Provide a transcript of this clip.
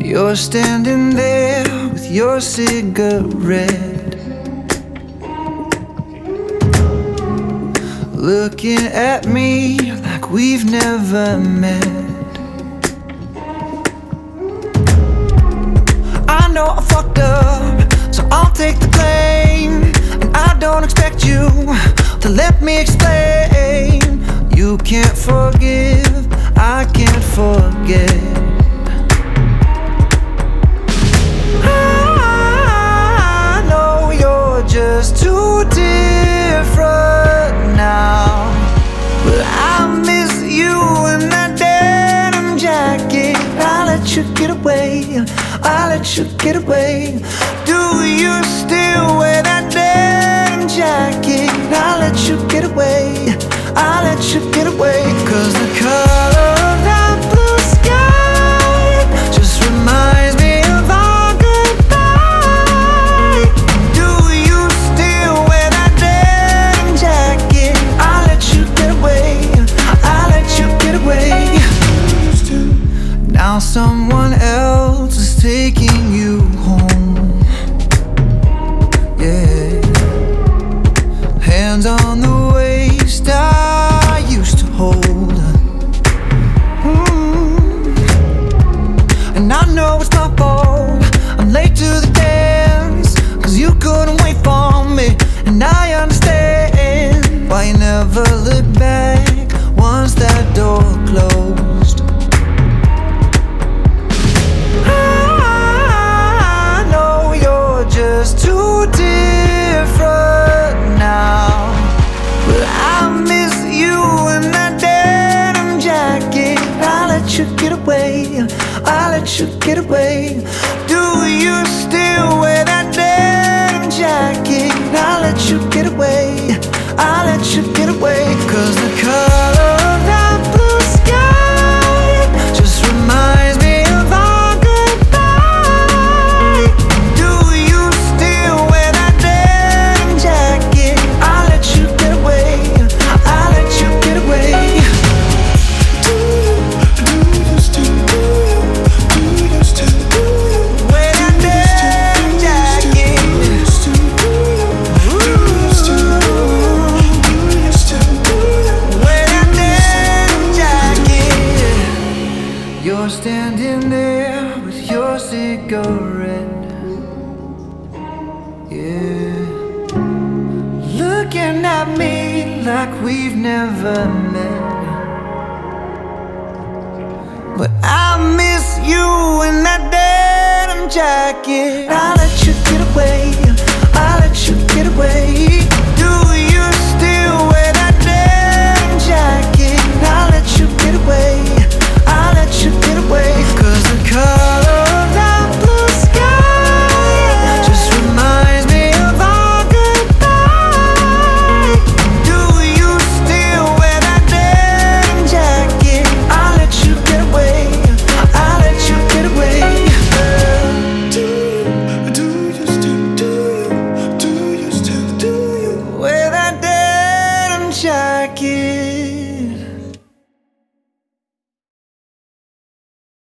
You're standing there with your cigarette, looking at me like we've never met. I know I fucked up, so I'll take the blame. And I don't expect you to let me explain. You can't forgive, I can't forget. I know you're just too different now, but I miss you in that denim jacket. I let you get away, I let you get away. Do you still wear that denim jacket? I let you get away, I let you get away. 'Cause the color of that blue sky just reminds me of our goodbye. Do you still wear that denim jacket? I let you get away, I let you get away. Now someone else is taking you home. Yeah, hands on the waist I used to hold. And I know it's my fault, I'm late to the dance, 'cause you couldn't wait for me. And I understand why you never look back once that door closed. I know you're just too different now, but I miss you in that denim jacket. I let you get away, I let you get away. Do you still wear that denim jacket? I let you get away, I let you get away. 'Cause the color of that blue sky just reminds me of our goodbye. Do you still wear that denim jacket? I let you get away, I let you get away. Wear that denim jacket. Wear that denim jacket. You're standing there with your cigarette. Yeah, looking at me like we've never met. But I miss you in that denim jacket.